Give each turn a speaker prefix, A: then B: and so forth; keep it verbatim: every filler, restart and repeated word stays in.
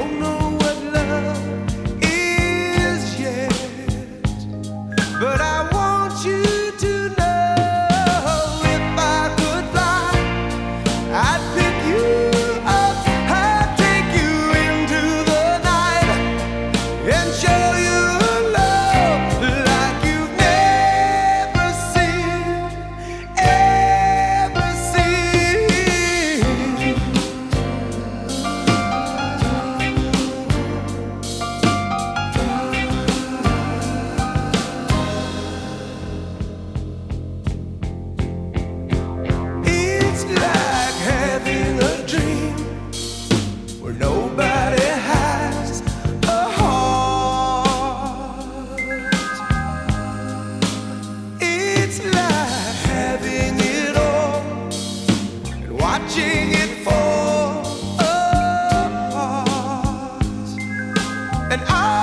A: don't know what love is yet, but I want you to know if I could fly, I'd pick you up, I'd take you into the night and show you love like you've never seen, ever seen. It's like having a dream where nobody has a heart. It's like having it all and watching it fall apart. And I